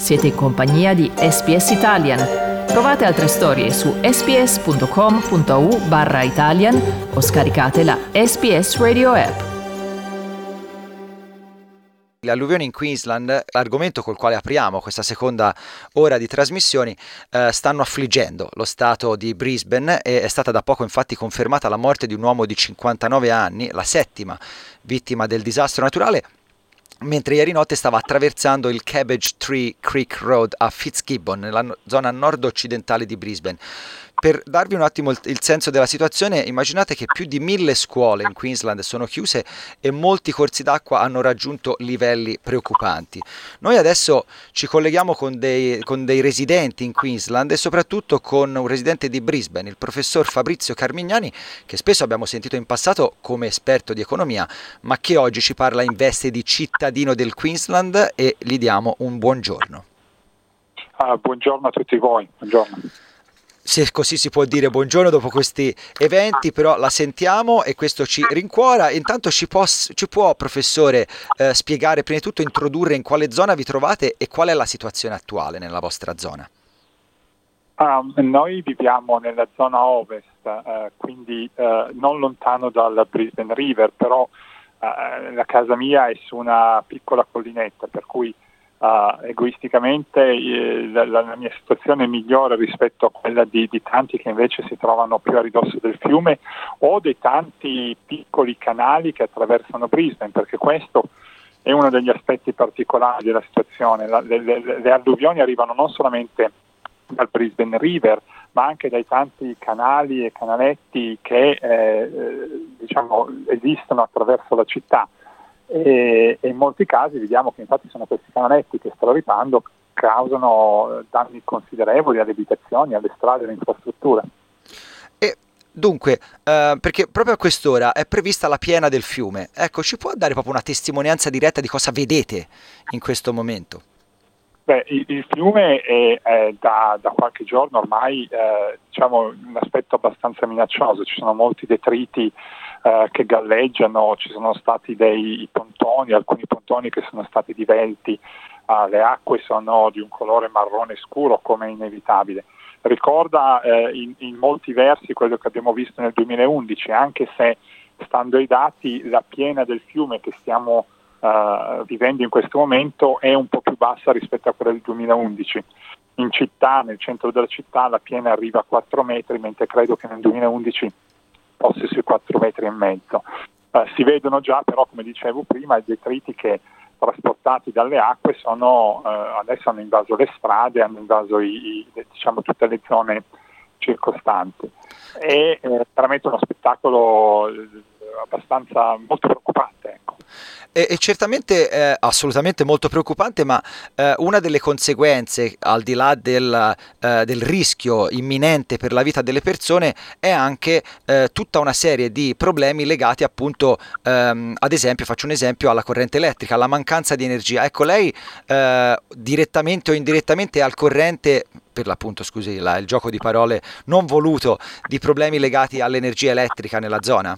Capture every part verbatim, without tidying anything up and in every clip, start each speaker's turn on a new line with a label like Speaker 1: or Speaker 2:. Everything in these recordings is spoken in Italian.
Speaker 1: Siete in compagnia di S B S Italian. Trovate altre storie su sbs.com.au barra Italian o scaricate la S B S Radio app.
Speaker 2: Le alluvioni in Queensland, l'argomento col quale apriamo questa seconda ora di trasmissioni, eh, stanno affliggendo lo stato di Brisbane e è stata da poco infatti confermata la morte di un uomo di cinquantanove anni, la settima vittima del disastro naturale, mentre ieri notte stava attraversando il Cabbage Tree Creek Road a Fitzgibbon, nella no- zona nord-occidentale di Brisbane. Per darvi un attimo il, il senso della situazione, immaginate che più di mille scuole in Queensland sono chiuse e molti corsi d'acqua hanno raggiunto livelli preoccupanti. Noi adesso ci colleghiamo con dei, con dei residenti in Queensland e soprattutto con un residente di Brisbane, il professor Fabrizio Carmignani, che spesso abbiamo sentito in passato come esperto di economia, ma che oggi ci parla in veste di cittadino del Queensland, e gli diamo un buongiorno.
Speaker 3: Ah, buongiorno a tutti voi, buongiorno.
Speaker 2: Se così si può dire buongiorno dopo questi eventi, però la sentiamo e questo ci rincuora. Intanto ci può, ci può professore, eh, spiegare, prima di tutto introdurre in quale zona vi trovate e qual è la situazione attuale nella vostra zona?
Speaker 3: Um, noi viviamo nella zona ovest, uh, quindi uh, non lontano dal Brisbane River, però uh, la casa mia è su una piccola collinetta, per cui Uh, egoisticamente eh, la, la mia situazione è migliore rispetto a quella di, di tanti che invece si trovano più a ridosso del fiume o dei tanti piccoli canali che attraversano Brisbane, perché questo è uno degli aspetti particolari della situazione. La, le, le, le alluvioni arrivano non solamente dal Brisbane River, ma anche dai tanti canali e canaletti che eh, diciamo esistono attraverso la città. E, e in molti casi vediamo che infatti sono questi canaletti che straripando causano danni considerevoli alle abitazioni, alle strade, alle infrastrutture.
Speaker 2: E dunque, eh, perché proprio a quest'ora è prevista la piena del fiume, ecco, ci può dare proprio una testimonianza diretta di cosa vedete in questo momento?
Speaker 3: Beh, il, il fiume è, è da, da qualche giorno ormai eh, diciamo un aspetto abbastanza minaccioso, ci sono molti detriti eh, che galleggiano, ci sono stati dei pontoni, alcuni pontoni che sono stati divelti, eh, le acque sono di un colore marrone scuro come è inevitabile. Ricorda eh, in, in molti versi quello che abbiamo visto nel duemilaundici, anche se stando ai dati la piena del fiume che stiamo Uh, vivendo in questo momento è un po' più bassa rispetto a quella del duemilaundici. In città, nel centro della città, la piena arriva a quattro metri, mentre credo che nel duemilaundici fosse sui quattro metri e mezzo. Uh, si vedono già però, come dicevo prima, i detriti che trasportati dalle acque sono uh, adesso hanno invaso le strade, hanno invaso i, i, diciamo tutte le zone circostanti. È eh, veramente uno spettacolo eh, abbastanza molto preoccupante, ecco.
Speaker 2: E, e certamente eh, assolutamente molto preoccupante, ma eh, una delle conseguenze, al di là del, eh, del rischio imminente per la vita delle persone, è anche eh, tutta una serie di problemi legati appunto, ehm, ad esempio, faccio un esempio, alla corrente elettrica, alla mancanza di energia. Ecco, lei eh, direttamente o indirettamente è al corrente, per l'appunto, scusi, la, il gioco di parole non voluto, di problemi legati all'energia elettrica nella zona?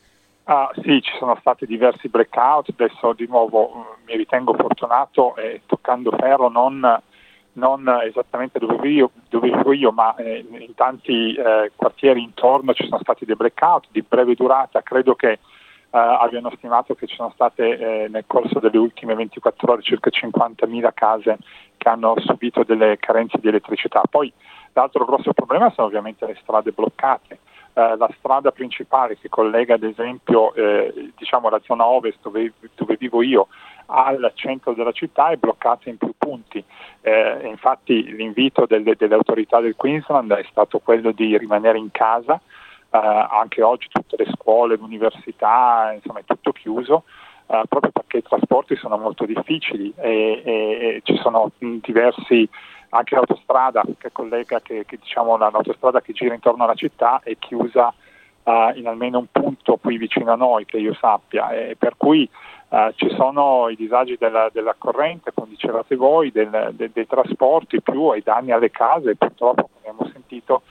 Speaker 3: Ah, sì, ci sono stati diversi blackout, adesso di nuovo mi ritengo fortunato e toccando ferro non, non esattamente dove vivo io, dove vivo io ma eh, in tanti eh, quartieri intorno ci sono stati dei blackout di breve durata, credo che eh, abbiano stimato che ci sono state eh, nel corso delle ultime ventiquattro ore circa cinquantamila case che hanno subito delle carenze di elettricità. Poi l'altro grosso problema sono ovviamente le strade bloccate. Uh, la strada principale che collega ad esempio eh, diciamo la zona ovest dove, dove vivo io al centro della città è bloccata in più punti. Eh, infatti l'invito delle, delle autorità del Queensland è stato quello di rimanere in casa, uh, anche oggi tutte le scuole, l'università, insomma è tutto chiuso, uh, proprio perché i trasporti sono molto difficili e, e, e ci sono diversi. Anche l'autostrada che collega, che, che diciamo l'autostrada che gira intorno alla città è chiusa uh, in almeno un punto qui vicino a noi che io sappia, e per cui uh, ci sono i disagi della, della corrente, come dicevate voi, del, de, dei trasporti, più ai danni alle case. Purtroppo, come abbiamo sentito,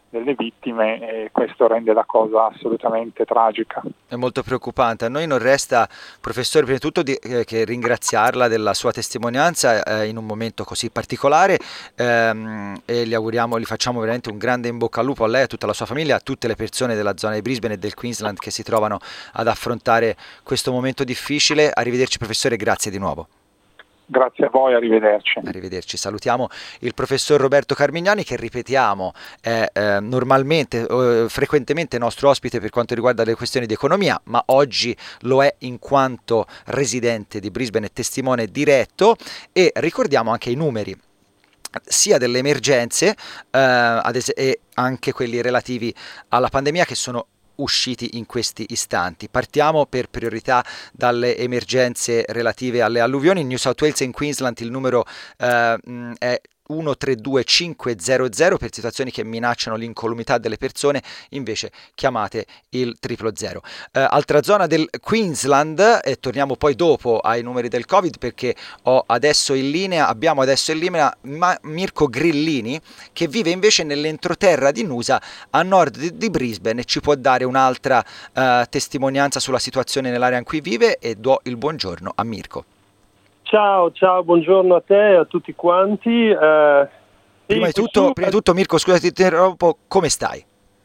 Speaker 3: delle vittime, e questo rende la cosa assolutamente tragica.
Speaker 2: È molto preoccupante. A noi non resta, professore, prima di tutto di, eh, che ringraziarla della sua testimonianza eh, in un momento così particolare ehm, e gli auguriamo, gli facciamo veramente un grande in bocca al lupo a lei, a tutta la sua famiglia, a tutte le persone della zona di Brisbane e del Queensland che si trovano ad affrontare questo momento difficile. Arrivederci professore, grazie di nuovo.
Speaker 3: Grazie a voi, arrivederci.
Speaker 2: Arrivederci. Salutiamo il professor Roberto Carmignani che, ripetiamo, è eh, normalmente, eh, frequentemente nostro ospite per quanto riguarda le questioni di economia, ma oggi lo è in quanto residente di Brisbane e testimone diretto, e ricordiamo anche i numeri sia delle emergenze eh, ad es- e anche quelli relativi alla pandemia che sono usciti in questi istanti. Partiamo per priorità dalle emergenze relative alle alluvioni. In New South Wales e in Queensland il numero eh, è uno tre due cinque zero zero per situazioni che minacciano l'incolumità delle persone, invece chiamate il triplo zero. Eh, altra zona del Queensland, e torniamo poi dopo ai numeri del Covid perché ho adesso in linea, abbiamo adesso in linea Ma- Mirko Grillini che vive invece nell'entroterra di Nusa a nord di, di Brisbane e ci può dare un'altra eh, testimonianza sulla situazione nell'area in cui vive, e do il buongiorno a Mirko.
Speaker 4: Ciao, ciao, buongiorno a te e a tutti quanti. Eh,
Speaker 2: prima,
Speaker 4: sì,
Speaker 2: di tutto,
Speaker 4: su...
Speaker 2: prima di tutto, Mirko, scusa ti interrompo, come stai?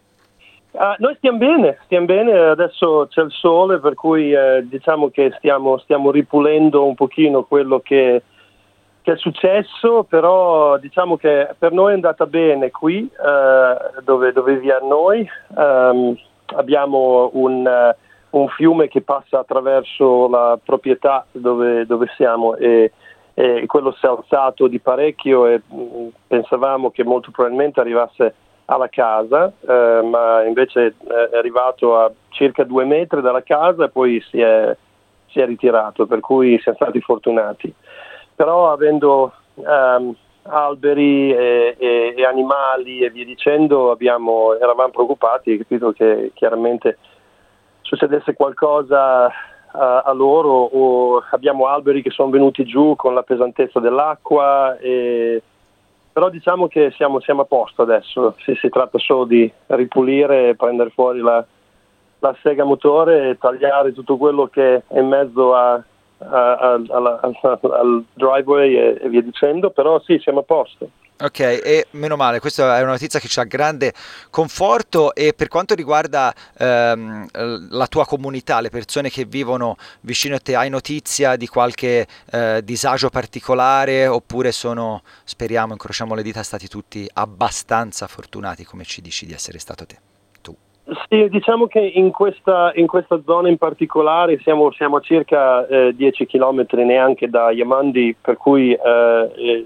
Speaker 4: Uh, noi stiamo bene, stiamo bene, adesso c'è il sole, per cui eh, diciamo che stiamo, stiamo ripulendo un pochino quello che, che è successo, però diciamo che per noi è andata bene qui, eh, dove, dove viviamo noi. Um, abbiamo un... Uh, un fiume che passa attraverso la proprietà dove, dove siamo e, e quello si è alzato di parecchio e mh, pensavamo che molto probabilmente arrivasse alla casa, eh, ma invece è arrivato a circa due metri dalla casa e poi si è, si è ritirato, per cui siamo stati fortunati. Però avendo um, alberi e, e, e animali e via dicendo, abbiamo, eravamo preoccupati, capito che chiaramente succedesse qualcosa a, a loro, o abbiamo alberi che sono venuti giù con la pesantezza dell'acqua, e, però diciamo che siamo, siamo a posto adesso, si, si tratta solo di ripulire e prendere fuori la, la sega motore e tagliare tutto quello che è in mezzo a, a, a, a, a, al driveway e, e via dicendo, però sì, siamo a posto.
Speaker 2: Ok, e meno male, questa è una notizia che ci ha grande conforto. E per quanto riguarda ehm, la tua comunità, le persone che vivono vicino a te, hai notizia di qualche eh, disagio particolare, oppure sono, speriamo, incrociamo le dita, stati tutti abbastanza fortunati come ci dici di essere stato te? Tu.
Speaker 4: Sì, diciamo che in questa, in questa zona in particolare siamo, siamo a circa eh, dieci chilometri neanche da Yamandi, per cui eh,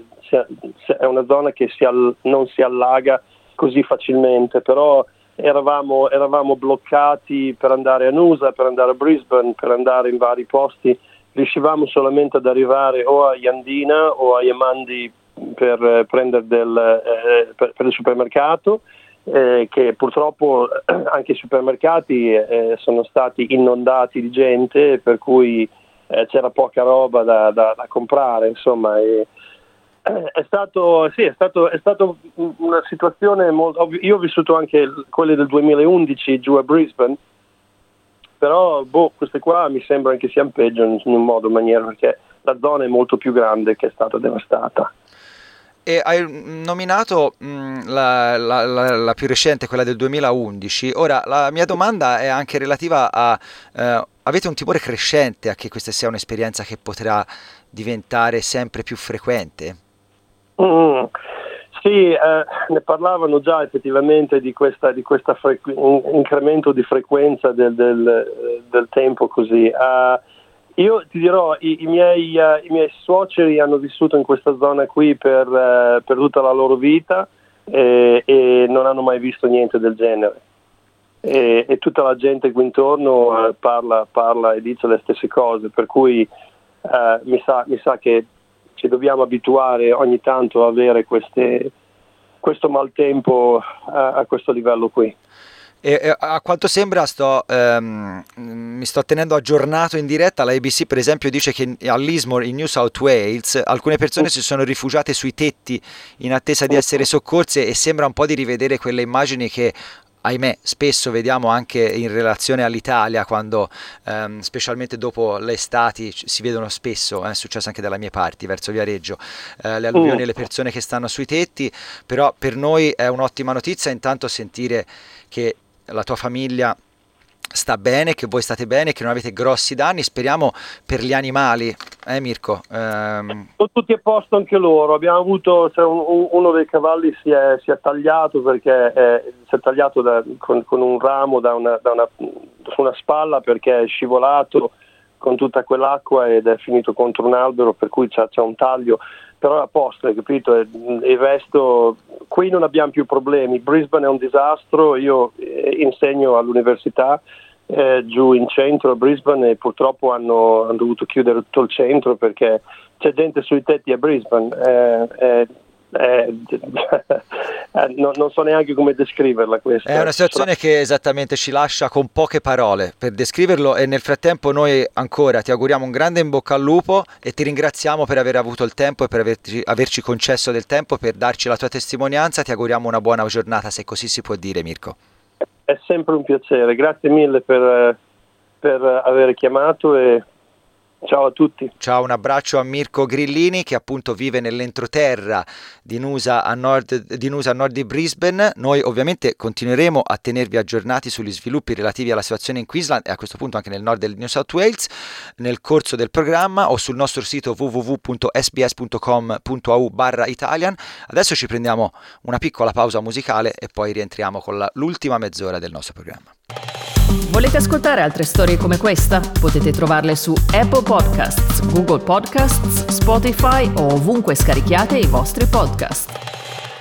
Speaker 4: è una zona che si all- non si allaga così facilmente, però eravamo, eravamo bloccati per andare a Nusa, per andare a Brisbane, per andare in vari posti, riuscivamo solamente ad arrivare o a Yandina o a Yamandi per eh, prendere del, eh, per, per il supermercato, eh, che purtroppo eh, anche i supermercati eh, sono stati inondati di gente, per cui eh, c'era poca roba da, da, da comprare, insomma. E, È stato, sì, è stato, è stato una situazione molto. Io ho vissuto anche quelle del duemilaundici giù a Brisbane, però boh, queste qua mi sembra che siano peggio in un modo o maniera, perché la zona è molto più grande che è stata devastata.
Speaker 2: E hai nominato mh, la, la, la, la più recente, quella del duemilaundici. Ora, la mia domanda è anche relativa a eh, avete un timore crescente a che questa sia un'esperienza che potrà diventare sempre più frequente?
Speaker 4: Mm, sì, eh, ne parlavano già effettivamente di questa, di questa frequ- incremento di frequenza del, del, del tempo così. Uh, io ti dirò, i, i, miei, uh, i miei suoceri hanno vissuto in questa zona qui per, uh, per tutta la loro vita e, e non hanno mai visto niente del genere. E, e tutta la gente qui intorno uh, parla, parla e dice le stesse cose, per cui uh, mi sa, mi sa che ci dobbiamo abituare ogni tanto a avere queste, questo maltempo a, a questo livello qui.
Speaker 2: E, e a quanto sembra sto, ehm, mi sto tenendo aggiornato in diretta. La A B C per esempio dice che a Lismore in New South Wales alcune persone si sono rifugiate sui tetti in attesa di essere soccorse, e sembra un po' di rivedere quelle immagini che ahimè spesso vediamo anche in relazione all'Italia, quando ehm, specialmente dopo le estati si vedono spesso, è successo anche dalle mie parti verso Viareggio, eh, le alluvioni e le persone che stanno sui tetti. Però per noi è un'ottima notizia intanto sentire che la tua famiglia sta bene, che voi state bene, che non avete grossi danni. Speriamo per gli animali, eh Mirko? Ehm...
Speaker 4: Sono tutti a posto anche loro. Abbiamo avuto, cioè, un, uno dei cavalli si è, si è tagliato perché eh, si è tagliato da, con, con un ramo da una, da una, su una spalla, perché è scivolato con tutta quell'acqua ed è finito contro un albero, per cui c'è, c'è un taglio. Però è a posto, hai capito? E il resto, qui non abbiamo più problemi. Brisbane è un disastro. Io eh, insegno all'università eh, giù in centro a Brisbane, e purtroppo hanno, hanno dovuto chiudere tutto il centro perché c'è gente sui tetti a Brisbane. Eh, eh, eh, no, non so neanche come descriverla questa.
Speaker 2: È una situazione che esattamente ci lascia con poche parole per descriverlo, e nel frattempo noi ancora ti auguriamo un grande in bocca al lupo e ti ringraziamo per aver avuto il tempo e per averci, averci concesso del tempo per darci la tua testimonianza. Ti auguriamo una buona giornata, se così si può dire, Mirko.
Speaker 4: È sempre un piacere, grazie mille per, per aver chiamato, e ciao a tutti.
Speaker 2: Ciao, un abbraccio a Mirko Grillini, che appunto vive nell'entroterra di Nusa a nord di, Nusa, a nord di Brisbane. Noi ovviamente continueremo a tenervi aggiornati sugli sviluppi relativi alla situazione in Queensland e a questo punto anche nel nord del New South Wales nel corso del programma, o sul nostro sito w w w punto s b s punto com punto a u barra Italian. Adesso ci prendiamo una piccola pausa musicale e poi rientriamo con la, l'ultima mezz'ora del nostro programma.
Speaker 1: Volete ascoltare altre storie come questa? Potete trovarle su Apple Podcasts, Google Podcasts, Spotify o ovunque scarichiate i vostri podcast.